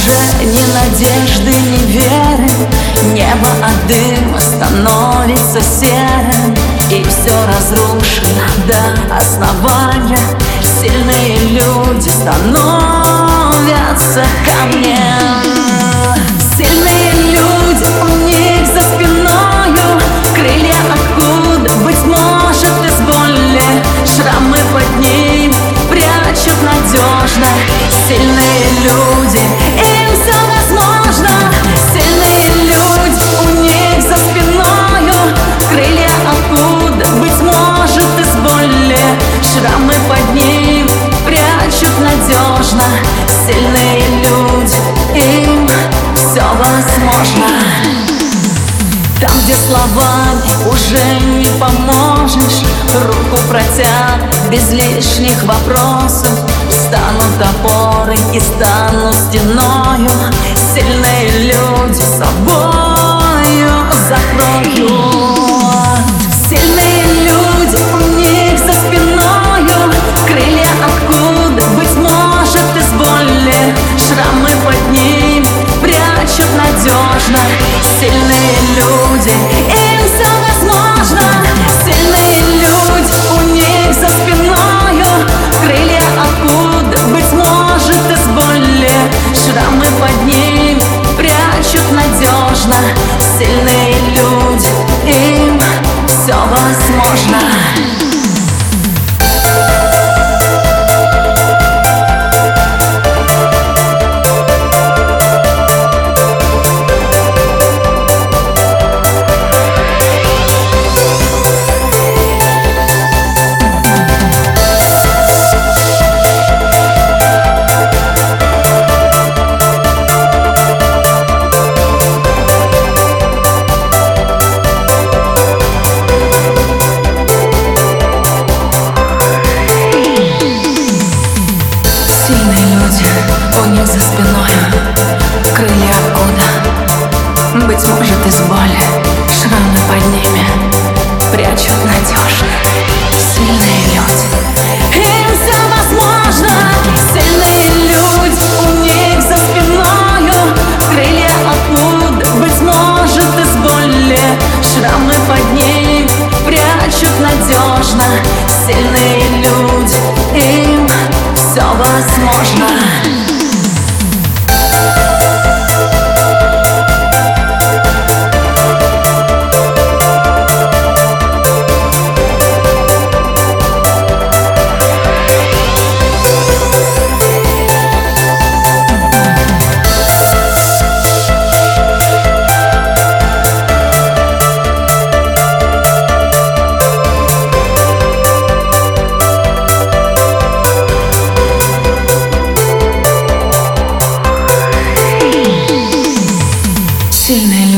уже ни надежды, ни веры. Небо от дыма становится серым, и все разрушено до основания. Сильные люди становятся камнем. Сильные люди, у них за спиною крылья откуда, быть может, из боли. Шрамы под ним прячут надежно. Сильные люди, им все возможно. Сильные люди, у них за спиною крылья откуда, быть может, из боли. Шрамы под ним прячут надежно. Сильные люди, им все возможно. Там, где словами уже не поможешь, руку протянут без лишних вопросов. Станут опорой и станут стеною. Сильные люди собою закроют. Сильные люди, у них за спиною крылья откуда, быть может, из боли. Шрамы под ним прячут надежно. Сильные люди, им все возможно. Сильные люди, у них за спиною крылья откуда, быть может, из боли. Шрамы под ним прячут надежно. Сильные люди, им все возможно. У них за спиной крылья откуда, быть может, из боли. Шрамы под ними прячут надежно. Сильные люди, им все возможно. Сильные люди, у них за спиною крылья откуда, быть может, из боли. Шрамы под ним прячут надежно. Сильные люди, им все возможно. Сильные